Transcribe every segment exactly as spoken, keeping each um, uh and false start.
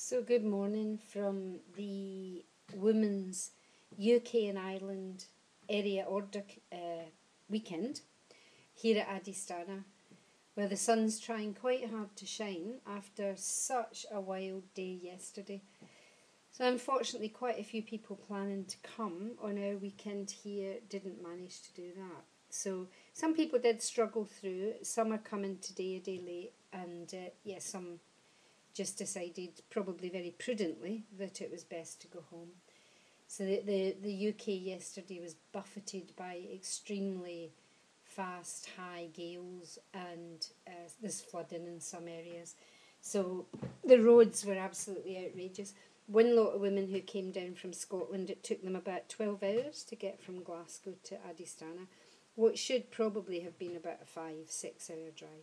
So good morning from the Women's U K and Ireland Area Order uh, weekend here at Adistana, where the sun's trying quite hard to shine after such a wild day yesterday. So unfortunately quite a few people planning to come on our weekend here didn't manage to do that. So some people did struggle through, some are coming today a day late, and uh, yes, yeah, some just decided, probably very prudently, that it was best to go home. So the, the, the U K yesterday was buffeted by extremely fast, high gales, and uh, there's flooding in some areas. So the roads were absolutely outrageous. One lot of women who came down from Scotland, it took them about twelve hours to get from Glasgow to Adistana, what should probably have been about a five, six hour drive.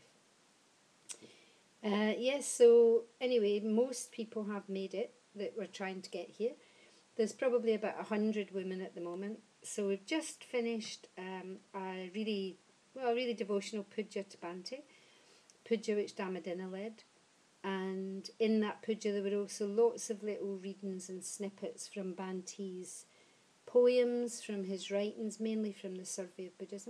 Uh, yes, so anyway, most people have made it that were trying to get here. There's probably about a hundred women at the moment. So we've just finished um, a really, well, a really devotional puja to Bhante, puja which Damadina led. And in that puja there were also lots of little readings and snippets from Bhante's poems, from his writings, mainly from the Survey of Buddhism.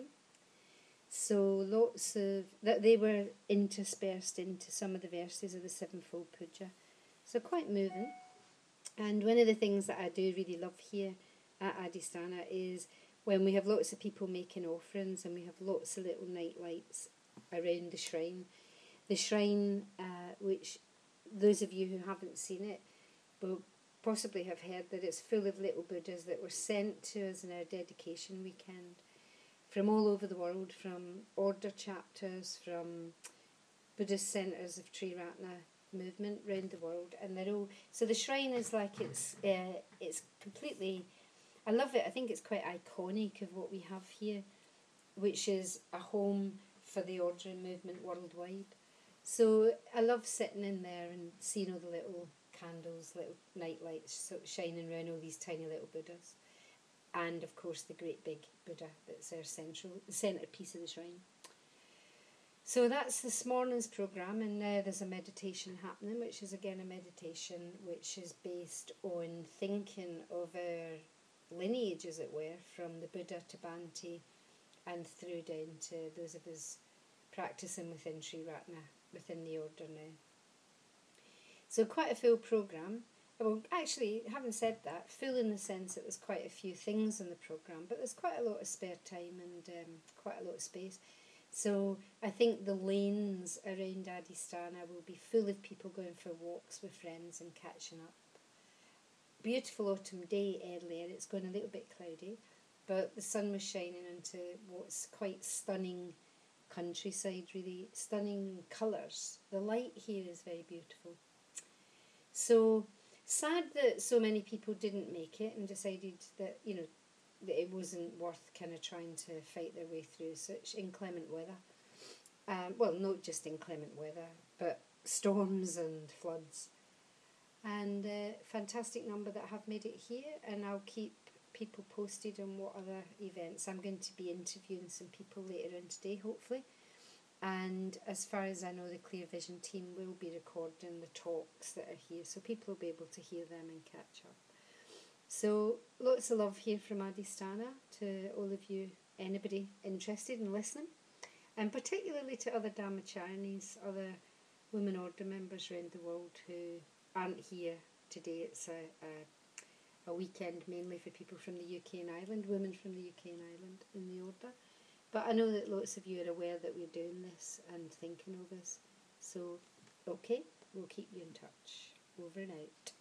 So lots of that they were interspersed into some of the verses of the Sevenfold Puja. So quite moving. And one of the things that I do really love here at Adistana is when we have lots of people making offerings and we have lots of little night lights around the shrine. The shrine, uh, which those of you who haven't seen it will possibly have heard that it's full of little Buddhas that were sent to us in our dedication weekend, from all over the world, from order chapters, from Buddhist centres of Triratna movement around the world, and they're all so the shrine is like it's uh, it's completely. I love it. I think it's quite iconic of what we have here, which is a home for the order and movement worldwide. So I love sitting in there and seeing all the little candles, little night lights sort of shining around all these tiny little Buddhas. And of course the great big Buddha that's our central centrepiece of the shrine. So that's this morning's programme, and now there's a meditation happening, which is again a meditation which is based on thinking of our lineage, as it were, from the Buddha to Bhante and through down to those of us practising within Triratna, within the order now. So quite a full programme. Well, actually, having said that, full in the sense that there's quite a few things in the programme, but there's quite a lot of spare time and um, quite a lot of space. So I think the lanes around Adistana will be full of people going for walks with friends and catching up. Beautiful autumn day earlier, it's going a little bit cloudy, but the sun was shining into what's quite stunning countryside, really stunning colours. The light here is very beautiful. So sad that so many people didn't make it and decided that, you know, that it wasn't worth kind of trying to fight their way through such inclement weather. Um, well, not just inclement weather, but storms and floods. And a fantastic number that have made it here, and I'll keep people posted on what other events. I'm going to be interviewing some people later on today, hopefully. And as far as I know, the Clear Vision team will be recording the talks that are here, so people will be able to hear them and catch up. So lots of love here from Adistana to all of you, anybody interested in listening, and particularly to other Dhammacharis, other women order members around the world who aren't here today. It's a, a, a weekend mainly for people from the U K and Ireland, women from the U K and Ireland in the order. But I know that lots of you are aware that we're doing this and thinking of us. So, okay, we'll keep you in touch. Over and out.